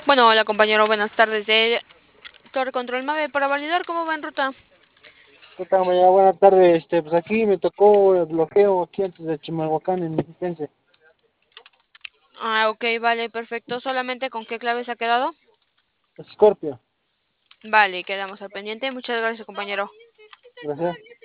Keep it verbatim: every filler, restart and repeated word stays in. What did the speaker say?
Bueno, hola compañero, buenas tardes de Torre Control Mave para validar cómo va en ruta. ¿Qué tal, mañana? Buenas tardes. Este, pues aquí me tocó el bloqueo aquí antes de Chimalhuacán en Mexiquense. Ah, ok, vale, perfecto. ¿Solamente con qué clave se ha quedado? Scorpio. Vale, quedamos al pendiente. Muchas gracias, compañero. Gracias.